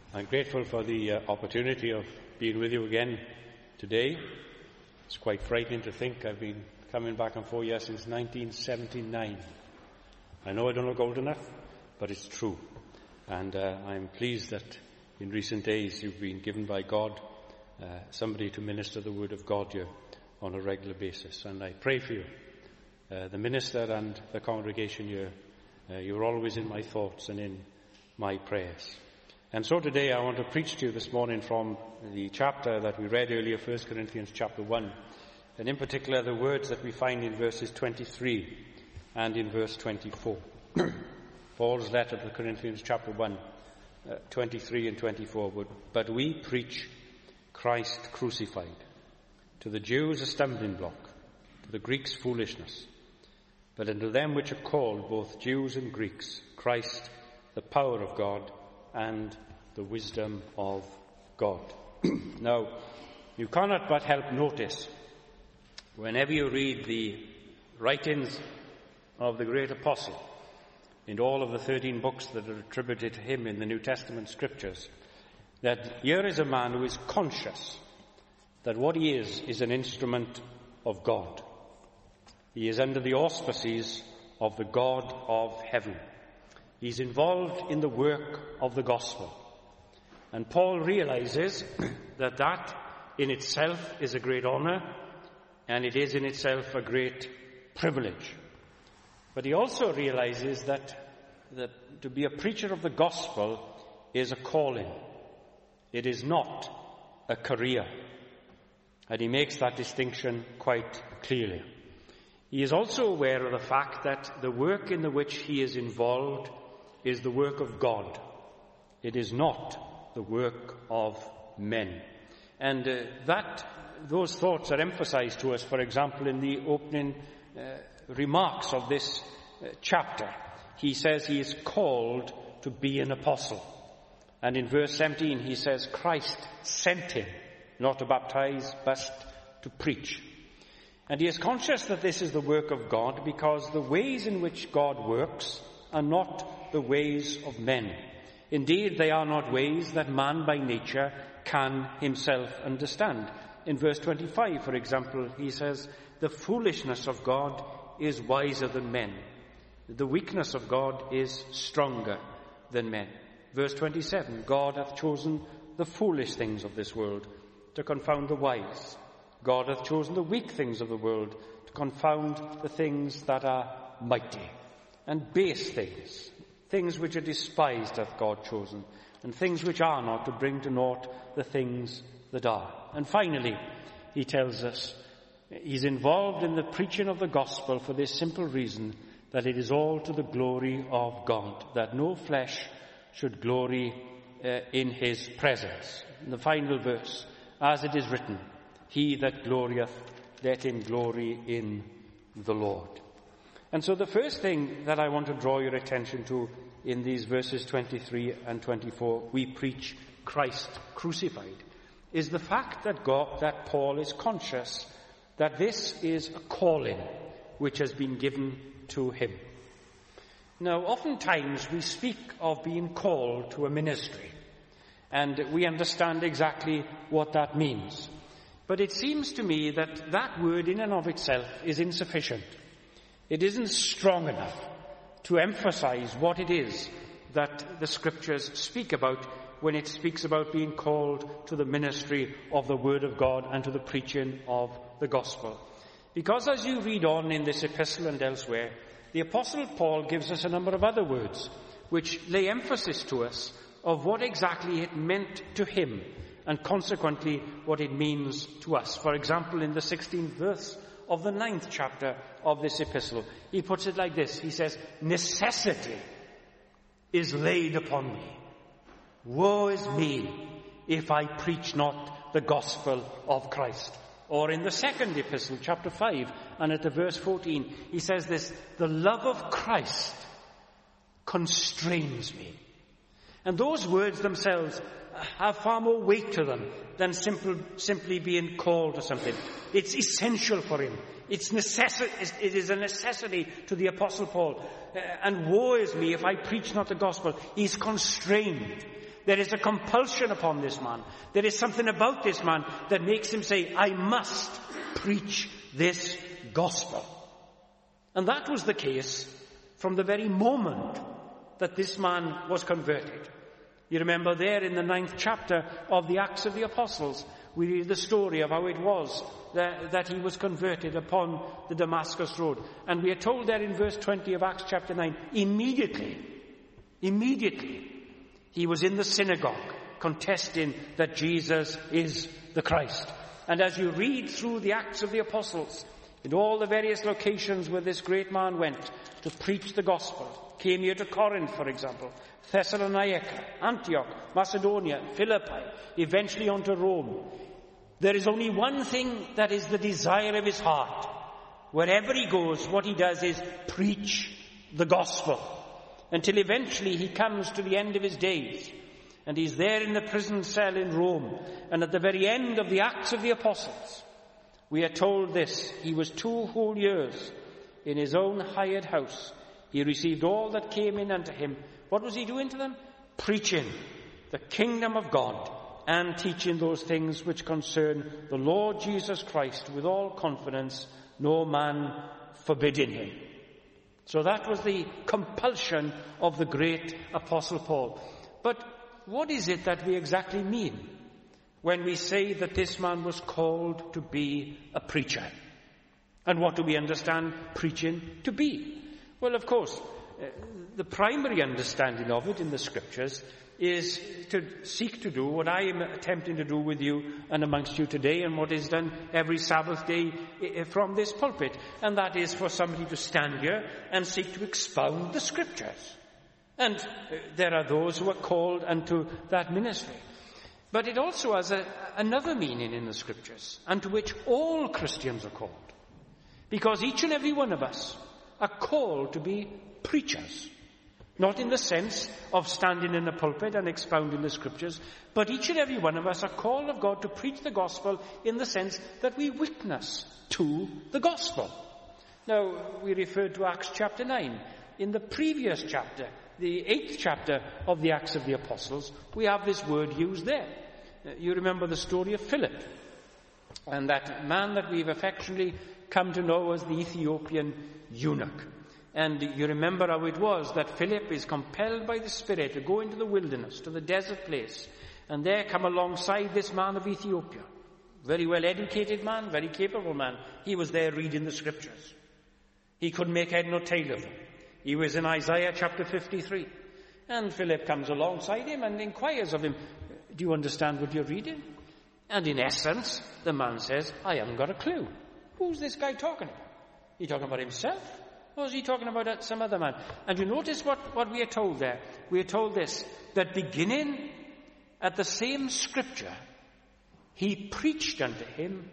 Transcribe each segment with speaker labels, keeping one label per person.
Speaker 1: I'm grateful for the opportunity of being with you again today. It's quite frightening to think I've been coming back and forth here since 1979. I know I don't look old enough, but it's true. And I'm pleased that in recent days you've been given by God somebody to minister the Word of God here on a regular basis. And I pray for you, the minister and the congregation here. You're always in my thoughts and in my prayers. And so today I want to preach to you this morning from the chapter that we read earlier, 1 Corinthians chapter 1, and in particular the words that we find in verses 23 and in verse 24. Paul's letter to the Corinthians chapter 1, 23 and 24. But we preach Christ crucified, to the Jews a stumbling block, to the Greeks foolishness, but unto them which are called, both Jews and Greeks, Christ the power of God and the wisdom of God. Now, you cannot but help notice, whenever you read the writings of the great apostle, in all of the 13 books that are attributed to him in the New Testament scriptures, that here is a man who is conscious that what he is an instrument of God. He is under the auspices of the God of heaven. He's involved in the work of the gospel. And Paul realizes that in itself is a great honor, and it is in itself a great privilege. But he also realizes that to be a preacher of the gospel is a calling. It is not a career. And he makes that distinction quite clearly. He is also aware of the fact that the work in which he is involved is the work of God. It is not the work of men. And those thoughts are emphasized to us, for example, in the opening remarks of this chapter. He says he is called to be an apostle. And in verse 17 he says Christ sent him, not to baptize, but to preach. And he is conscious that this is the work of God because the ways in which God works are not the ways of men. Indeed, they are not ways that man by nature can himself understand. In verse 25, for example, he says, the foolishness of God is wiser than men. The weakness of God is stronger than men. Verse 27, God hath chosen the foolish things of this world to confound the wise. God hath chosen the weak things of the world to confound the things that are mighty. And base things, things which are despised hath God chosen, and things which are not, to bring to naught the things that are. And finally, he tells us he's involved in the preaching of the gospel for this simple reason, that it is all to the glory of God, that no flesh should glory in his presence. In the final verse, as it is written, he that glorieth, let him glory in the Lord. And so the first thing that I want to draw your attention to in these verses 23 and 24, we preach Christ crucified, is the fact that Paul is conscious that this is a calling which has been given to him. Now, oftentimes we speak of being called to a ministry, and we understand exactly what that means. But it seems to me that that word in and of itself is insufficient. It isn't strong enough to emphasize what it is that the scriptures speak about when it speaks about being called to the ministry of the Word of God and to the preaching of the gospel. Because as you read on in this epistle and elsewhere, the Apostle Paul gives us a number of other words which lay emphasis to us of what exactly it meant to him and consequently what it means to us. For example, in the 16th verse of the 9th chapter of this epistle, he puts it like this. He says, necessity is laid upon me. Woe is me if I preach not the gospel of Christ. Or in the second epistle, chapter 5, and at the verse 14, he says this, the love of Christ constrains me. And those words themselves have far more weight to them than simply being called to something. It's essential for him. It is a necessity to the Apostle Paul. And woe is me if I preach not the gospel. He's constrained.
Speaker 2: There is a compulsion upon this man. There is something about this man that makes him say, I must preach this gospel. And that was the case from the very moment that this man was converted. You remember there in the 9th chapter of the Acts of the Apostles, we read the story of how it was that he was converted upon the Damascus road. And we are told there in verse 20 of Acts chapter 9, immediately, he was in the synagogue contesting that Jesus is the Christ. And as you read through the Acts of the Apostles, in all the various locations where this great man went to preach the gospel, came here to Corinth, for example, Thessalonica, Antioch, Macedonia, Philippi, eventually on to Rome. There is only one thing that is the desire of his heart. Wherever he goes, what he does is preach the gospel, until eventually he comes to the end of his days. And he's there in the prison cell in Rome. And at the very end of the Acts of the Apostles, we are told this: he was 2 whole years in his own hired house. He received all that came in unto him. What was he doing to them? Preaching the kingdom of God and teaching those things which concern the Lord Jesus Christ with all confidence, no man forbidding him. So that was the compulsion of the great Apostle Paul. But what is it that we exactly mean when we say that this man was called to be a preacher? And what do we understand preaching to be? Well, of course, the primary understanding of it in the Scriptures is to seek to do what I am attempting to do with you and amongst you today, and what is done every Sabbath day from this pulpit. And that is for somebody to stand here and seek to expound the Scriptures. And there are those who are called unto that ministry. But it also has another meaning in the Scriptures, unto which all Christians are called. Because each and every one of us are called to be preachers. Not in the sense of standing in the pulpit and expounding the Scriptures, but each and every one of us are called of God to preach the gospel in the sense that we witness to the gospel. Now, we referred to Acts chapter 9. In the previous chapter, the 8th chapter of the Acts of the Apostles, we have this word used there. You remember the story of Philip, and that man that we've affectionately come to know as the Ethiopian eunuch. And you remember how it was that Philip is compelled by the Spirit to go into the wilderness, to the desert place, and there come alongside this man of Ethiopia. Very well educated man, very capable man. He was there reading the Scriptures. He couldn't make head nor tail of them. He was in Isaiah chapter 53. And Philip comes alongside him and inquires of him, do you understand what you're reading? And in essence, the man says, I haven't got a clue. Who's this guy talking about? He talking about himself? Or is he talking about some other man? And you notice what we are told there. We are told this, that beginning at the same Scripture, he preached unto him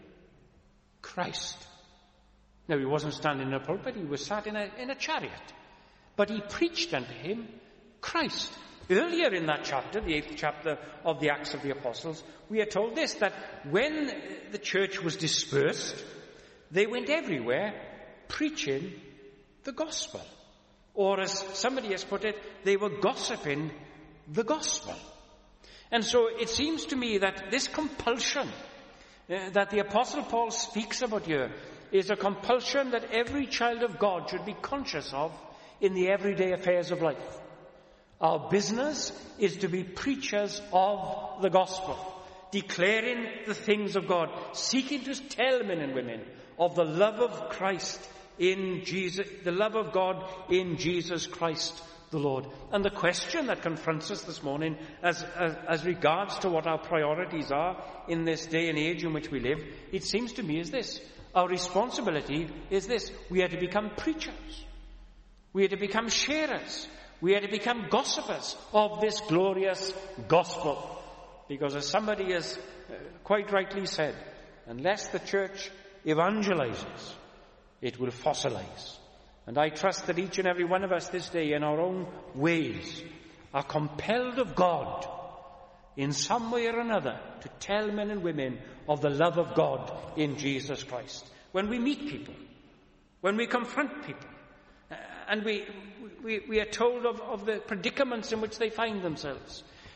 Speaker 2: Christ. Now, he wasn't standing in a pulpit, he was sat in a chariot. But he preached unto him Christ. Earlier in that chapter, the 8th chapter of the Acts of the Apostles, we are told this, that when the church was dispersed, they went everywhere preaching the gospel. Or as somebody has put it, they were gossiping the gospel. And so it seems to me that this compulsion that the Apostle Paul speaks about here is a compulsion that every child of God should be conscious of in the everyday affairs of life. Our business is to be preachers of the gospel, declaring the things of God, seeking to tell men and women of the love of Christ in Jesus, the love of God in Jesus Christ the Lord. And the question that confronts us this morning as regards to what our priorities are in this day and age in which we live, it seems to me is this. Our responsibility is this. We are to become preachers. We are to become sharers. We are to become gossipers of this glorious gospel. Because as somebody has quite rightly said, unless the church evangelizes, it will fossilize. And I trust that each and every one of us this day in our own ways are compelled of God in some way or another to tell men and women of the love of God in Jesus Christ. When we meet people, when we confront people, and we are told of the predicaments in which they find themselves,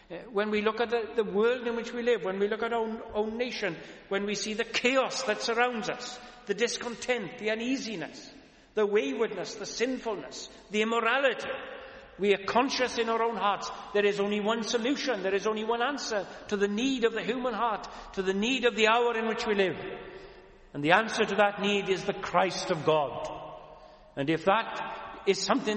Speaker 2: When we look at the world in which we live, when we look at our own nation, when we see the chaos that surrounds us, the discontent, the uneasiness, the waywardness, the sinfulness, the immorality, we are conscious in our own hearts there is only one solution, there is only one answer to the need of the human heart, to the need of the hour in which we live. And the answer to that need is the Christ of God. And if that is something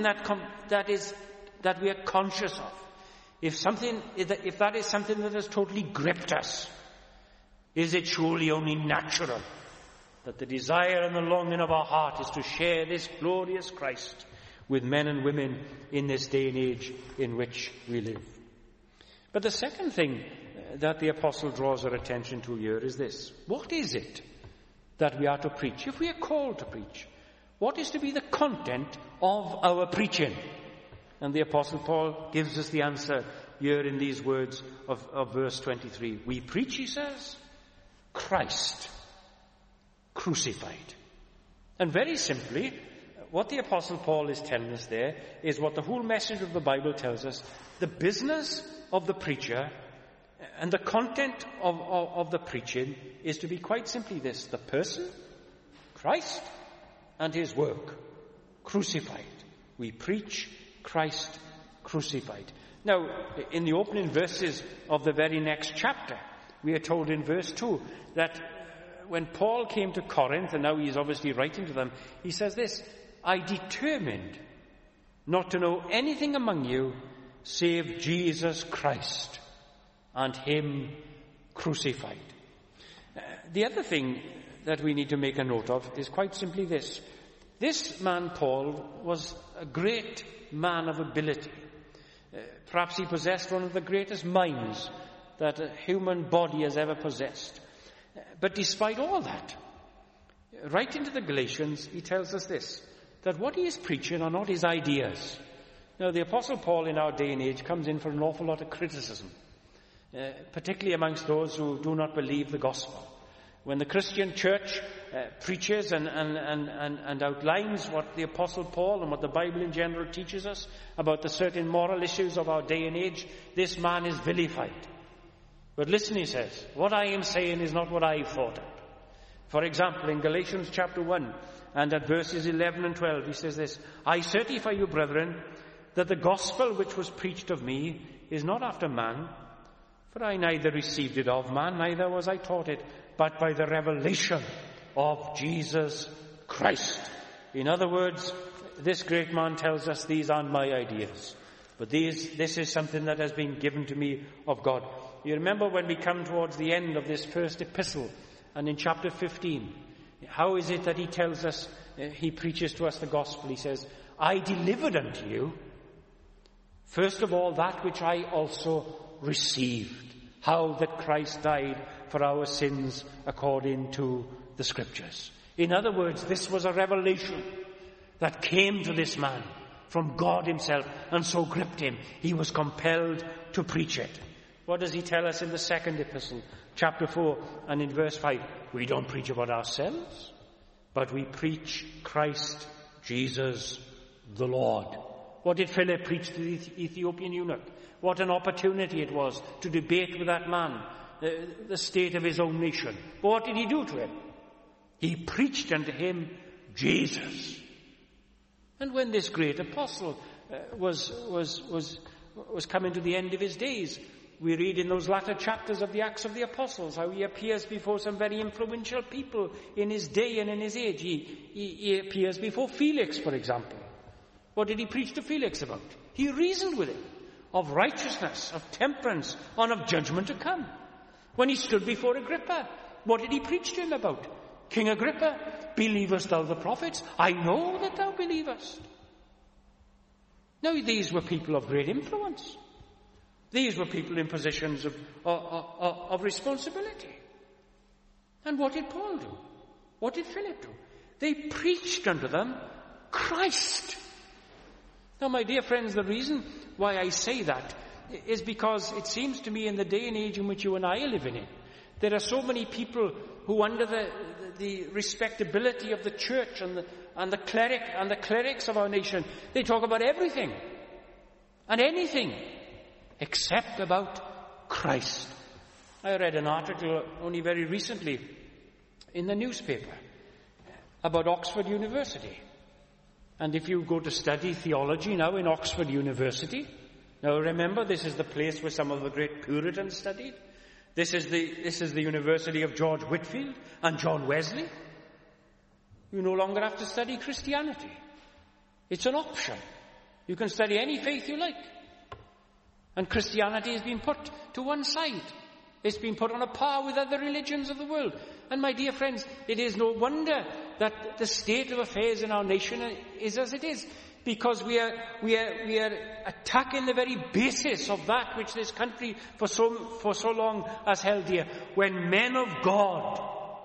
Speaker 2: that we are conscious of, if that is something that has totally gripped us, is it surely only natural that the desire and the longing of our heart is to share this glorious Christ with men and women in this day and age in which we live? But the second thing that the apostle draws our attention to here is this. What is it that we are to preach? If we are called to preach, what is to be the content of our preaching? And the apostle Paul gives us the answer here in these words of verse 23. We preach, he says, Christ crucified. And very simply, what the apostle Paul is telling us there is what the whole message of the Bible tells us. The business of the preacher and the content of the preaching is to be quite simply this: the person, Christ, and his work, crucified. We preach Christ crucified. Now, in the opening verses of the very next chapter, we are told in verse 2 that when Paul came to Corinth, and now he's obviously writing to them, he says this: I determined not to know anything among you save Jesus Christ and him crucified. The other thing that we need to make a note of is quite simply this. This man, Paul, was a great man of ability. Perhaps he possessed one of the greatest minds that a human body has ever possessed. But despite all that, right into the Galatians, he tells us this, that what he is preaching are not his ideas. Now, the Apostle Paul in our day and age comes in for an awful lot of criticism, particularly amongst those who do not believe the gospel. When the Christian church preaches and outlines what the Apostle Paul and what the Bible in general teaches us about the certain moral issues of our day and age, this man is vilified. But listen, he says, what I am saying is not what I've thought of. For example, in Galatians chapter 1 and at verses 11 and 12, he says this: I certify you, brethren, that the gospel which was preached of me is not after man, for I neither received it of man, neither was I taught it, but by the revelation of Jesus Christ. In other words, this great man tells us these aren't my ideas, but this is something that has been given to me of God. You remember when we come towards the end of this first epistle, and in chapter 15, how is it that he tells us, he preaches to us the gospel? He says, I delivered unto you, first of all, that which I also received, how that Christ died for our sins according to the Scriptures. In other words, this was a revelation that came to this man from God himself and so gripped him, he was compelled to preach it. What does he tell us in the second epistle, chapter 4 and in verse 5? We don't preach about ourselves, but we preach Christ Jesus the Lord. What did Philip preach to the Ethiopian eunuch? What an opportunity it was to debate with that man the state of his own nation. But what did he do to him? He preached unto him Jesus. And when this great apostle was coming to the end of his days, we read in those latter chapters of the Acts of the Apostles how he appears before some very influential people in his day and in his age. He appears before Felix, for example. What did he preach to Felix about? He reasoned with him of righteousness, of temperance, and of judgment to come. When he stood before Agrippa, what did he preach to him about? King Agrippa, believest thou the prophets? I know that thou believest. Now, these were people of great influence. These were people in positions of responsibility. And what did Paul do? What did Philip do? They preached unto them Christ. Now, my dear friends, the reason why I say that is because it seems to me in the day and age in which you and I are living in, there are so many people who, under the respectability of the church and the clerics of our nation, they talk about everything and anything except about Christ. I read an article only very recently in the newspaper about Oxford University. And if you go to study theology now in Oxford University, now remember, this is the place where some of the great Puritans studied. This is the University of George Whitefield and John Wesley. You no longer have to study Christianity. It's an option. You can study any faith you like. And Christianity has been put to one side. It's been put on a par with other religions of the world. And my dear friends, it is no wonder that the state of affairs in our nation is as it is, because we are attacking the very basis of that which this country for so long has held dear. When men of God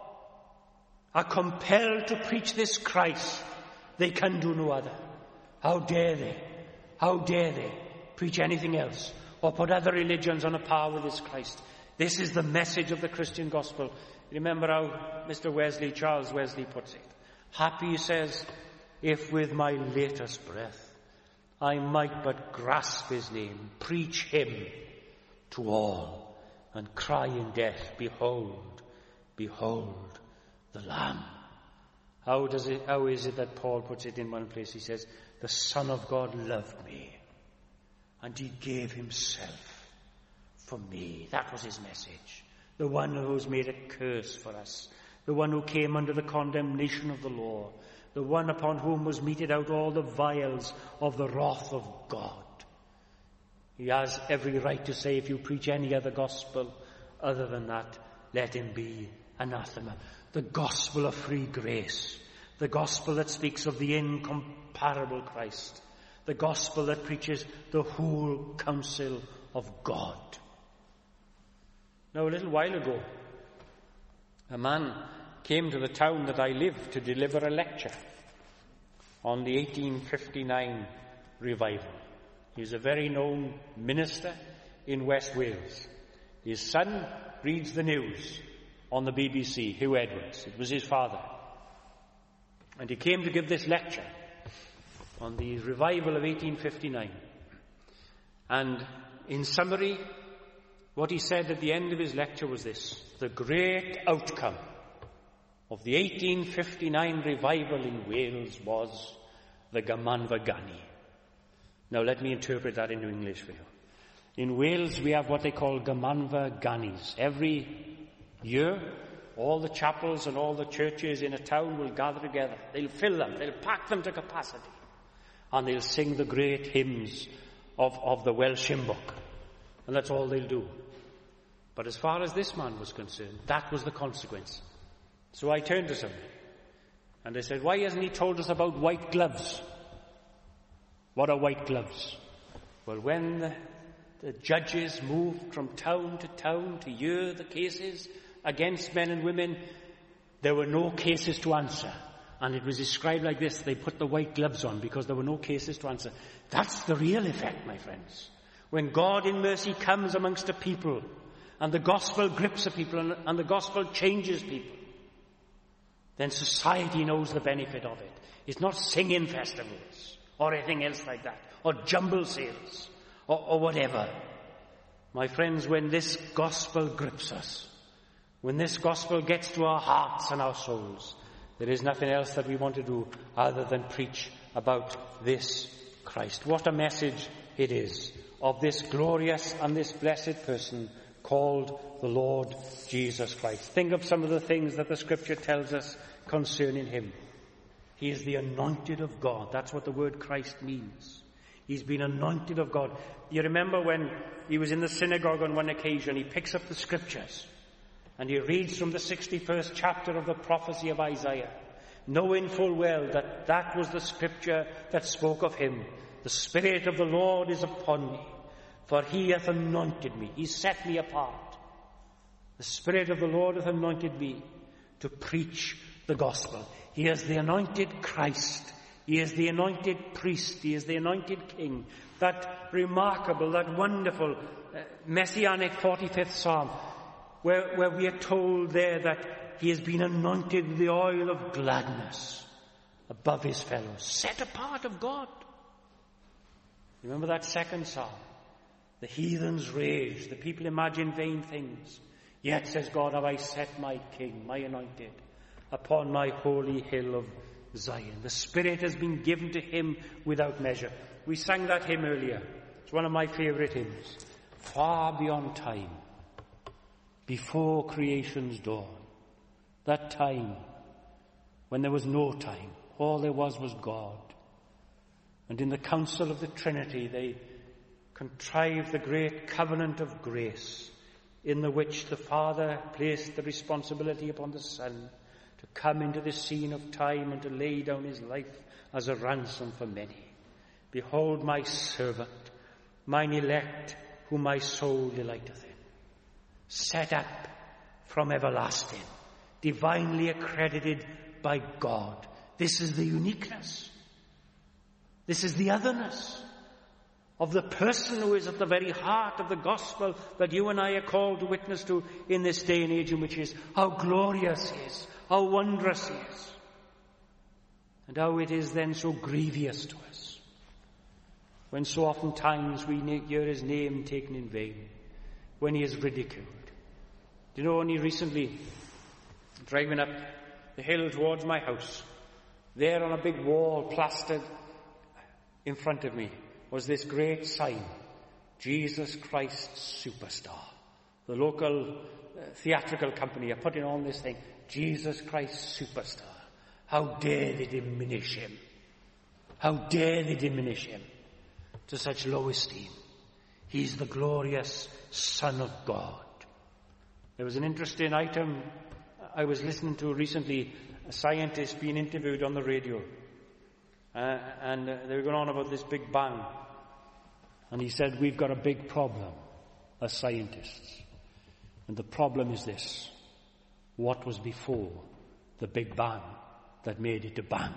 Speaker 2: are compelled to preach this Christ, they can do no other. How dare they? How dare they preach anything else or put other religions on a par with this Christ? This is the message of the Christian gospel. Remember how Mr. Wesley, Charles Wesley, puts it. Happy, he says, if with my latest breath I might but grasp his name, preach him to all, and cry in death, behold, behold the Lamb. How is it that Paul puts it in one place? He says, the Son of God loved me, and he gave himself for me. That was his message. The one who was made a curse for us. The one who came under the condemnation of the law. The one upon whom was meted out all the vials of the wrath of God. He has every right to say, if you preach any other gospel other than that, let him be anathema. The gospel of free grace. The gospel that speaks of the incomparable Christ. The gospel that preaches the whole counsel of God. Now, a little while ago, a man came to the town that I live to deliver a lecture on the 1859 revival. He's a very known minister in West Wales. His son reads the news on the BBC, Hugh Edwards. It was his father. And he came to give this lecture on the revival of 1859. And in summary, what he said at the end of his lecture was this: the great outcome of the 1859 revival in Wales was the Gamanfa Gani. Now let me interpret that into English for you. In Wales we have what they call Gamanfa Ganis. Every year all the chapels and all the churches in a town will gather together. They'll fill them, they'll pack them to capacity, and they'll sing the great hymns of the Welsh hymn book. And that's all they'll do. But as far as this man was concerned, that was the consequence. So I turned to somebody and I said, why hasn't he told us about white gloves? What are white gloves? Well, when the judges moved from town to town to hear the cases against men and women, there were no cases to answer. And it was described like this: they put the white gloves on because there were no cases to answer. That's the real effect, my friends. When God in mercy comes amongst a people, and the gospel grips a people, and the gospel changes people, then society knows the benefit of it. It's not singing festivals or anything else like that, or jumble sales, or whatever. My friends, when this gospel grips us, when this gospel gets to our hearts and our souls, there is nothing else that we want to do other than preach about this Christ. What a message it is of this glorious and this blessed person called the Lord Jesus Christ. Think of some of the things that the Scripture tells us concerning him. He is the anointed of God. That's what the word Christ means. He's been anointed of God. You remember when he was in the synagogue on one occasion, he picks up the Scriptures and he reads from the 61st chapter of the prophecy of Isaiah, knowing full well that that was the Scripture that spoke of him. The Spirit of the Lord is upon me, for he hath anointed me. He set me apart. The Spirit of the Lord hath anointed me to preach the gospel. He is the anointed Christ. He is the anointed priest. He is the anointed king. That remarkable, that wonderful messianic 45th Psalm, where we are told there that he has been anointed with the oil of gladness above his fellows, set apart of God. Remember that second Psalm? The heathens rage, the people imagine vain things. Yet, says God, have I set my king, my anointed, upon my holy hill of Zion. The Spirit has been given to him without measure. We sang that hymn earlier. It's one of my favourite hymns. Far beyond time, before creation's dawn, that time when there was no time, all there was God. And in the council of the Trinity, they contrived the great covenant of grace, in the which the Father placed the responsibility upon the Son to come into the scene of time and to lay down his life as a ransom for many. Behold my servant, mine elect, whom my soul delighteth in, set up from everlasting, divinely accredited by God. This is the uniqueness. This is the otherness of the person who is at the very heart of the gospel that you and I are called to witness to in this day and age in which is how glorious he is, how wondrous he is, and how it is then so grievous to us when so often times we hear his name taken in vain, when he is ridiculed. Do you know, only recently, driving up the hill towards my house, there on a big wall plastered in front of me was this great sign, Jesus Christ Superstar. The local theatrical company are putting on this thing, Jesus Christ Superstar. How dare they diminish him? How dare they diminish him to such low esteem? He's the glorious Son of God. There was an interesting item I was listening to recently, a scientist being interviewed on the radio. And they were going on about this Big Bang. And he said, we've got a big problem as scientists. And the problem is this. What was before the Big Bang that made it a bang?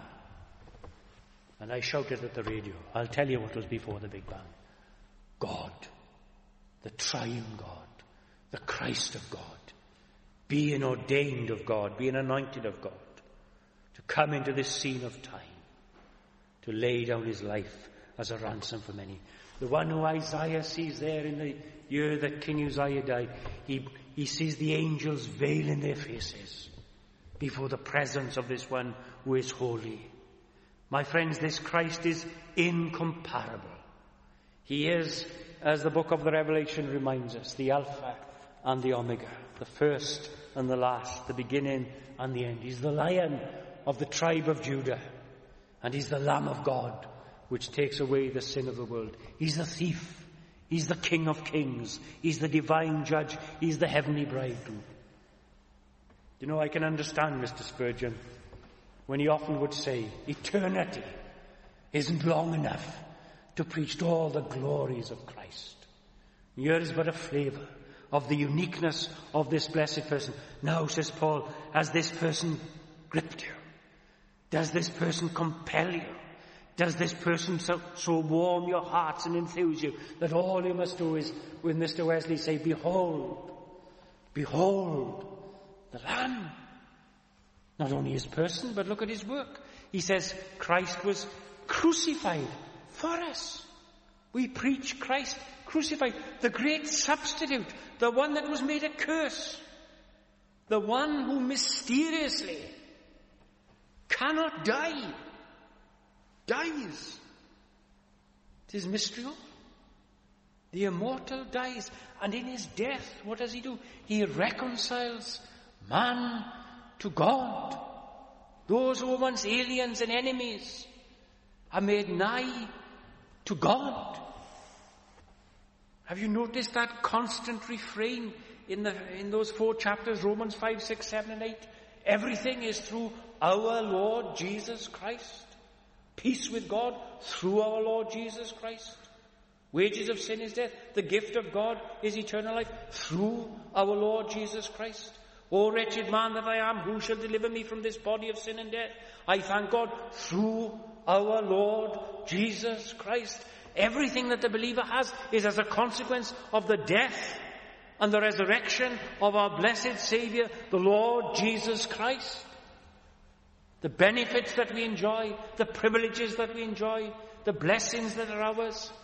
Speaker 2: And I shouted at the radio, I'll tell you what was before the Big Bang. God, the triune God, the Christ of God, being ordained of God, being anointed of God, to come into this scene of time, to lay down his life as a ransom for many. The one who Isaiah sees there in the year that King Uzziah died, he sees the angels veiling their faces before the presence of this one who is holy. My friends, this Christ is incomparable. He is, as the book of the Revelation reminds us, the Alpha and the Omega, the first and the last, the beginning and the end. He's the Lion of the tribe of Judah, and he's the Lamb of God, which takes away the sin of the world. He's the thief. He's the King of Kings. He's the divine judge. He's the heavenly bridegroom. You know, I can understand Mr. Spurgeon when he often would say, eternity isn't long enough to preach all the glories of Christ. Here is but a flavour of the uniqueness of this blessed person. Now, says Paul, has this person gripped you? Does this person compel you? Does this person so warm your hearts and enthuse you that all you must do is, with Mr. Wesley, say, behold, behold the Lamb. Not only his person, but look at his work. He says Christ was crucified for us. We preach Christ crucified, the great substitute, the one that was made a curse, the one who mysteriously cannot die, dies. It is mystery. The immortal dies, and in his death, what does he do? He reconciles man to God. Those who were once aliens and enemies are made nigh to God. Have you noticed that constant refrain in those 4 chapters, Romans 5, 6, 7, and 8? Everything is through our Lord Jesus Christ. Peace with God through our Lord Jesus Christ. Wages of sin is death. The gift of God is eternal life through our Lord Jesus Christ. O wretched man that I am, who shall deliver me from this body of sin and death? I thank God through our Lord Jesus Christ. Everything that the believer has is as a consequence of the death and the resurrection of our blessed Saviour, the Lord Jesus Christ. The benefits that we enjoy, the privileges that we enjoy, the blessings that are ours,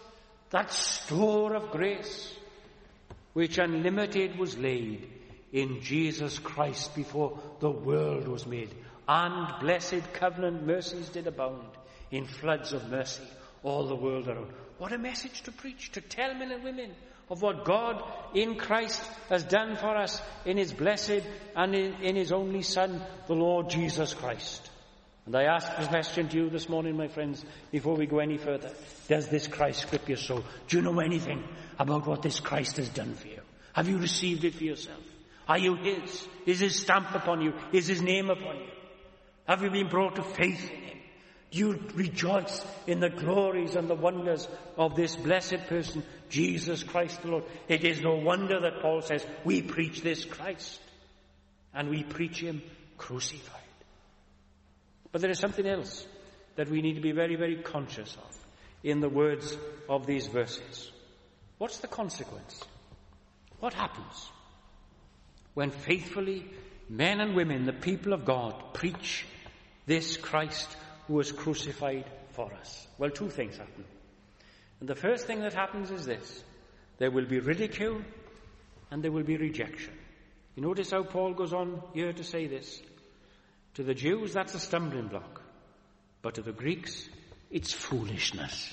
Speaker 2: that store of grace which unlimited was laid in Jesus Christ before the world was made. And blessed covenant mercies did abound in floods of mercy all the world around. What a message to preach, to tell men and women of what God in Christ has done for us in his blessed and in his only Son, the Lord Jesus Christ. And I ask this question to you this morning, my friends, before we go any further. Does this Christ grip your soul? Do you know anything about what this Christ has done for you? Have you received it for yourself? Are you his? Is his stamp upon you? Is his name upon you? Have you been brought to faith in him? Do you rejoice in the glories and the wonders of this blessed person, Jesus Christ the Lord? It is no wonder that Paul says, we preach this Christ, and we preach him crucified. But there is something else that we need to be very, very conscious of in the words of these verses. What's the consequence? What happens when faithfully men and women, the people of God, preach this Christ who was crucified for us? Well, two things happen. And the first thing that happens is this. There will be ridicule and there will be rejection. You notice how Paul goes on here to say this. To the Jews, that's a stumbling block. But to the Greeks, it's foolishness.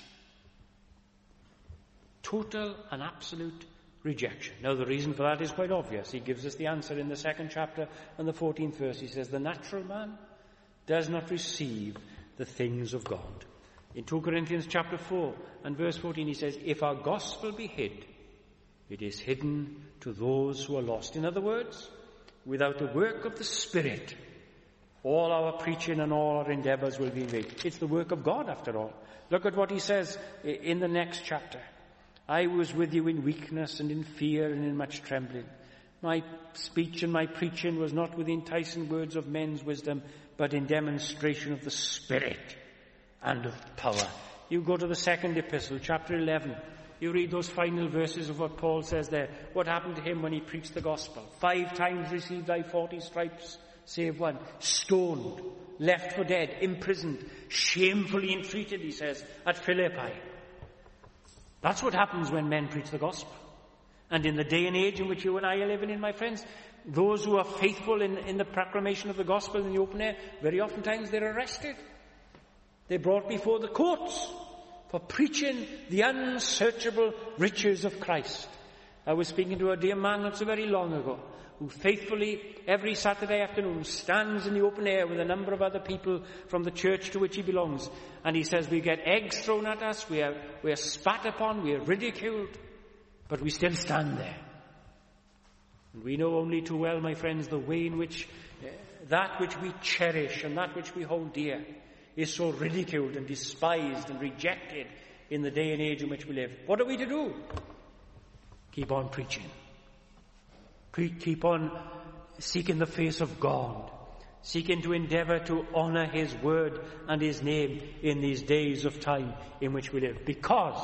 Speaker 2: Total and absolute rejection. Now, the reason for that is quite obvious. He gives us the answer in the 2nd chapter and the 14th verse. He says, the natural man does not receive the things of God. In 2 Corinthians chapter 4 and verse 14, he says, if our gospel be hid, it is hidden to those who are lost. In other words, without the work of the Spirit, all our preaching and all our endeavors will be in vain. It's the work of God, after all. Look at what he says in the next chapter. I was with you in weakness and in fear and in much trembling. My speech and my preaching was not with enticing words of men's wisdom, but in demonstration of the Spirit and of power. You go to the 2nd epistle, chapter 11. You read those final verses of what Paul says there. What happened to him when he preached the gospel? 5 times received I 40 stripes, save one. Stoned, left for dead, imprisoned, shamefully entreated, he says, at Philippi. That's what happens when men preach the gospel. And in the day and age in which you and I are living in, my friends, those who are faithful in the proclamation of the gospel in the open air, very oftentimes they're arrested. They're brought before the courts for preaching the unsearchable riches of Christ. I was speaking to a dear man not so very long ago, who faithfully every Saturday afternoon stands in the open air with a number of other people from the church to which he belongs. And he says, we get eggs thrown at us, we are spat upon, we are ridiculed, but we still stand there. And we know only too well, my friends, the way in which that which we cherish and that which we hold dear is so ridiculed and despised and rejected in the day and age in which we live. What are we to do? Keep on preaching. Keep on seeking the face of God, seeking to endeavor to honor his word and his name in these days of time in which we live. Because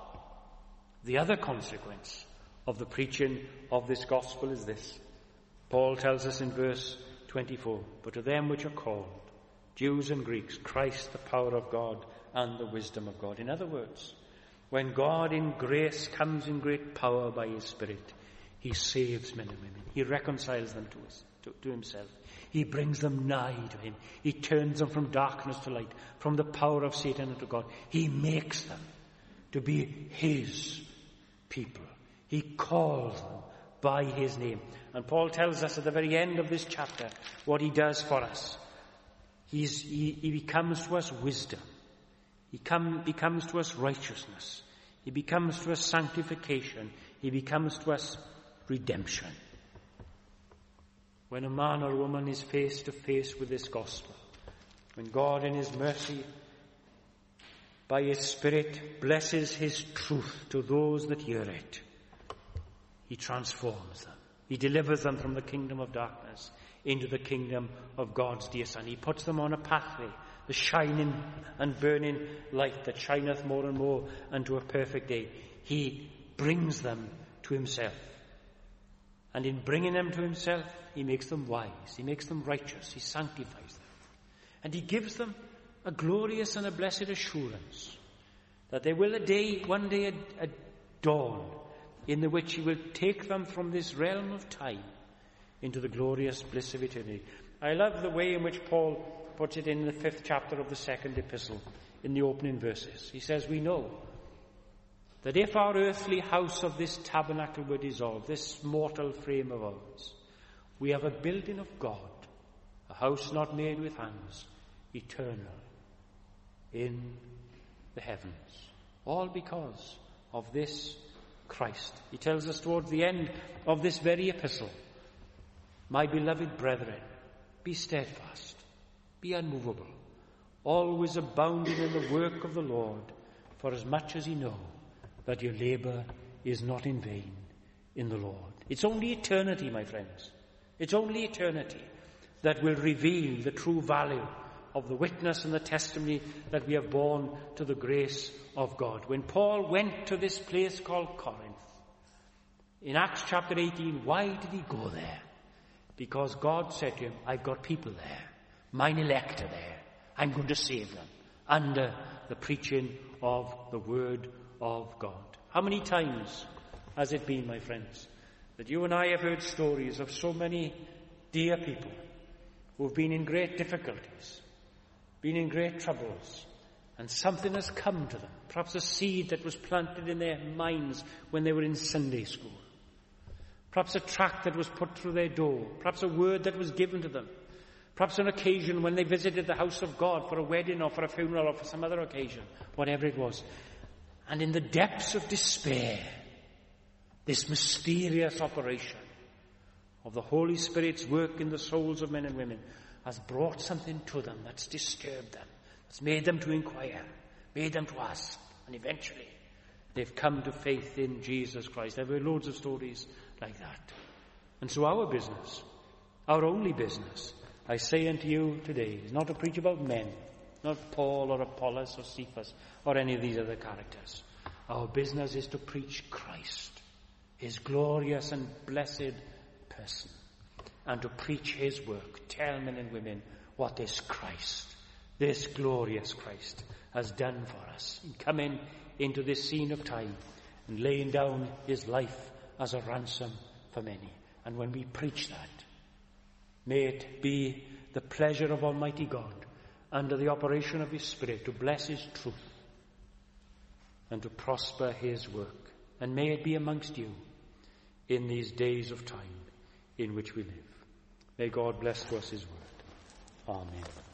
Speaker 2: the other consequence of the preaching of this gospel is this. Paul tells us in verse 24, but to them which are called, Jews and Greeks, Christ the power of God and the wisdom of God. In other words, when God in grace comes in great power by his Spirit, he saves men and women. He reconciles them to himself. He brings them nigh to him. He turns them from darkness to light, from the power of Satan unto God. He makes them to be his people. He calls them by his name. And Paul tells us at the very end of this chapter what he does for us. He becomes to us wisdom. He becomes to us righteousness. He becomes to us sanctification. He becomes to us redemption. When a man or woman is face to face with this gospel, when God in his mercy, by his Spirit, blesses his truth to those that hear it, he transforms them. He delivers them from the kingdom of darkness into the kingdom of God's dear Son. He puts them on a pathway, the shining and burning light that shineth more and more unto a perfect day. He brings them to himself. And in bringing them to himself, he makes them wise. He makes them righteous. He sanctifies them. And he gives them a glorious and a blessed assurance that there will one day dawn in which he will take them from this realm of time into the glorious bliss of eternity. I love the way in which Paul puts it in the 5th chapter of the 2nd epistle, in the opening verses. He says, we know that if our earthly house of this tabernacle were dissolved, this mortal frame of ours, we have a building of God, a house not made with hands, eternal, in the heavens. All because of this Christ. He tells us towards the end of this very epistle, my beloved brethren, be steadfast, be unmovable, always abounding in the work of the Lord, for as much as ye know that your labour is not in vain in the Lord. It's only eternity, my friends. It's only eternity that will reveal the true value of the witness and the testimony that we have borne to the grace of God. When Paul went to this place called Corinth, in Acts chapter 18, why did he go there? Because God said to him, I've got people there. Mine elect are there. I'm going to save them under the preaching of the Word of God. How many times has it been, my friends, that you and I have heard stories of so many dear people who have been in great difficulties, been in great troubles, and something has come to them, perhaps a seed that was planted in their minds when they were in Sunday school, perhaps a tract that was put through their door, perhaps a word that was given to them, perhaps an occasion when they visited the house of God for a wedding or for a funeral or for some other occasion, whatever it was. And in the depths of despair, this mysterious operation of the Holy Spirit's work in the souls of men and women has brought something to them that's disturbed them, that's made them to inquire, made them to ask, and eventually they've come to faith in Jesus Christ. There were loads of stories like that. And so our business, our only business, I say unto you today, is not to preach about men, not Paul or Apollos or Cephas or any of these other characters. Our business is to preach Christ, his glorious and blessed person, and to preach his work, tell men and women what this Christ, this glorious Christ, has done for us in coming into this scene of time and laying down his life as a ransom for many. And when we preach that, may it be the pleasure of Almighty God, under the operation of his Spirit, to bless his truth and to prosper his work. And may it be amongst you in these days of time in which we live. May God bless to us his word. Amen.